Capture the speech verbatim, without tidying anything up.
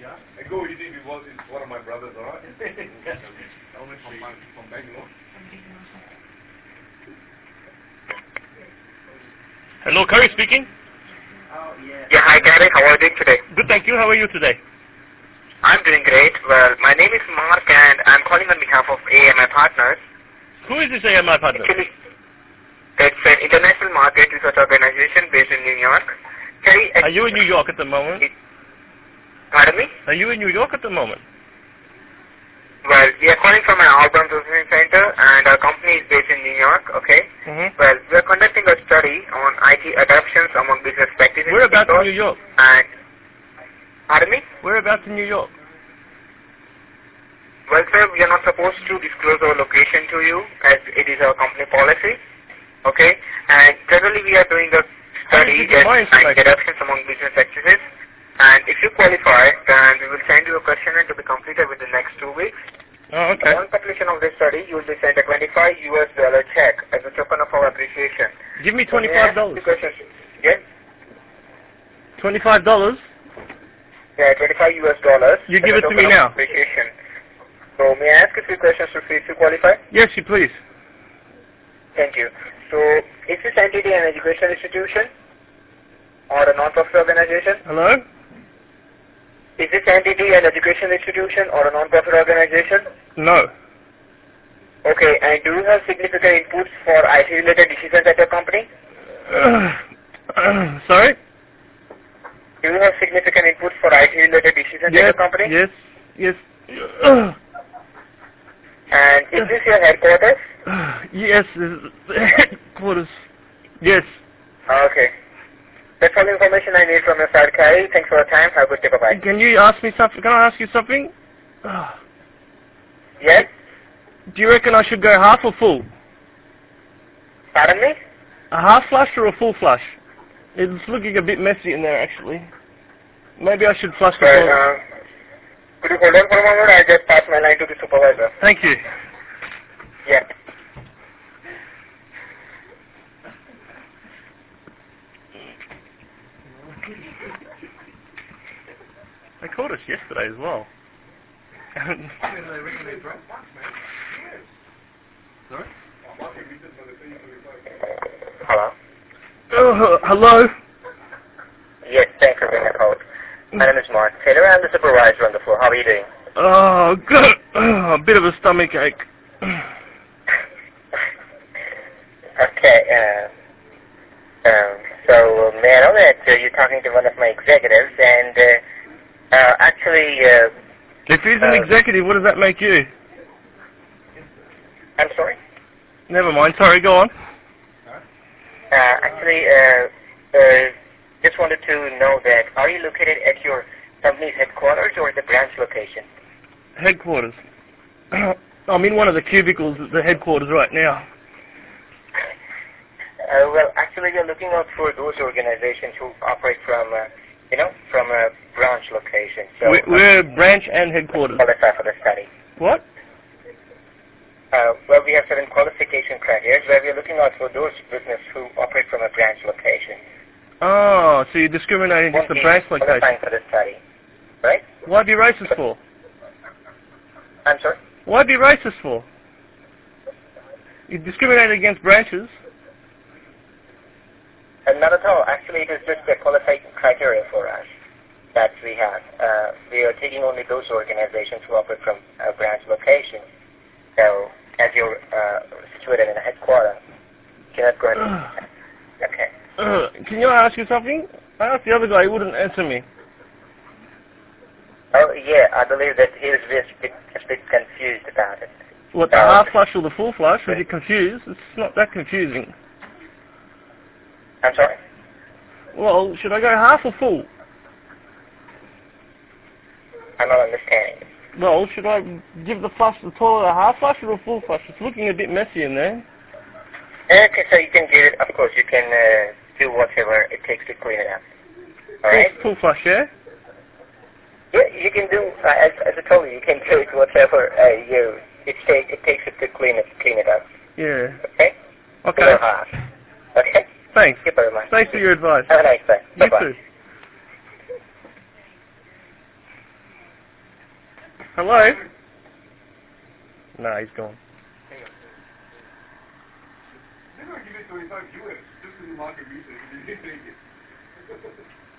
Yeah. I go easy because it's one of my brothers, alright? Only from, from Bangalore. Hello, Curry speaking. Oh, yeah. Yeah, hi Gary, how are you doing today? Good, thank you. How are you today? I'm doing great. Well, my name is Mark and I'm calling on behalf of A M I Partners. Who is this A M I Partners? Actually, it's an international market research organization based in New York. Gary, are you in New York at the moment? It, pardon me? Are you in New York at the moment? Well, we are calling from an outbound processing center, and our company is based in New York, okay? Mm-hmm. Well, we are conducting a study on I T adoptions among business practices. Whereabouts in New York? And, pardon me? Whereabouts in New York? Well, sir, we are not supposed to disclose our location to you, as it is our company policy, okay? And generally, we are doing a study on I T adoptions among business practices. And if you qualify, then we will send you a questionnaire to be completed within the next two weeks. Oh, okay. Upon completion of this study, you will be sent a twenty-five U S dollar check as a token of our appreciation. Give me twenty-five dollars. So yes? twenty-five dollars? Yeah, twenty-five U S dollars. You give it to me now. Appreciation. So may I ask a few questions to see if you qualify? Yes, you please. Thank you. So, is this entity an educational institution or a non-profit organization? Hello? Is this entity an educational institution or a non-profit organization? No. Okay, and do you have significant inputs for I T-related decisions at your company? Uh, uh, sorry? Do you have significant inputs for I T-related decisions yes, at your company? Yes, yes. Uh, and is this your headquarters? Uh, yes, headquarters. Yes. Okay. That's all the information I need from your side, Carrie. Thanks for your time. Have a good day. Bye-bye. Can you ask me something? Can I ask you something? Yes? Do you reckon I should go half or full? Pardon me? A half flush or a full flush? It's looking a bit messy in there, actually. Maybe I should flush the well, full. Uh, could you hold on for a moment? I just pass my line to the supervisor. Thank you. Yeah. They called us yesterday as well. Sorry? Hello? Oh, hello? Yes, thanks for being a call. My name is Mark Taylor. I'm the supervisor on the floor. How are you doing? Oh, good. Oh, a bit of a stomach ache. Okay, uh, um, so may I know that uh, you're talking to one of my executives, and uh, uh, actually... Uh, if he's an uh, executive, what does that make you? I'm sorry? Never mind. Sorry, go on. Uh, actually, uh, uh, just wanted to know that, are you located at your company's headquarters or the branch location? Headquarters. I'm in one of the cubicles at the headquarters right now. Uh, well, actually, you're looking out for those organizations who operate from, uh, you know, from a branch location. So we're, we're branch and headquarters. Qualify for the study. What? Uh, well, we have certain qualification criteria where we're looking out for those business who operate from a branch location. Oh, so you're discriminating against the branch location. Qualifying for the study, right? Why be racist for? I'm sorry? Why be racist for? You discriminate against branches. Uh, not at all. Actually, it is just a qualifying criteria for us that we have. Uh, we are taking only those organizations who operate from a branch location. So, as you're uh, situated in a headquarters, you cannot go ahead. Okay. Uh, can you ask you something? I asked the other guy, he wouldn't answer me. Oh, yeah, I believe that he was just a bit, a bit confused about it. What, the uh, half flush or the full flush? Was he confused? It's not that confusing. I'm sorry? Well, should I go half or full? I'm not understanding. Well, should I give the flush, the toilet a half flush or a full flush? It's looking a bit messy in there. Okay, so you can give it, of course, you can uh, do whatever it takes to clean it up. Alright? Full flush, yeah? Yeah, you can do, uh, as, as I told you, you can do it whatever uh, you, it, take, it takes it to clean it, clean it up. Yeah. Okay? Okay. Half. Okay? Thanks. Thank you very much. Thanks for your advice. Have a nice day. You Bye-bye. too. Hello? Nah, he's gone. Hang on. They're going to give it twenty-five viewers just to do market research.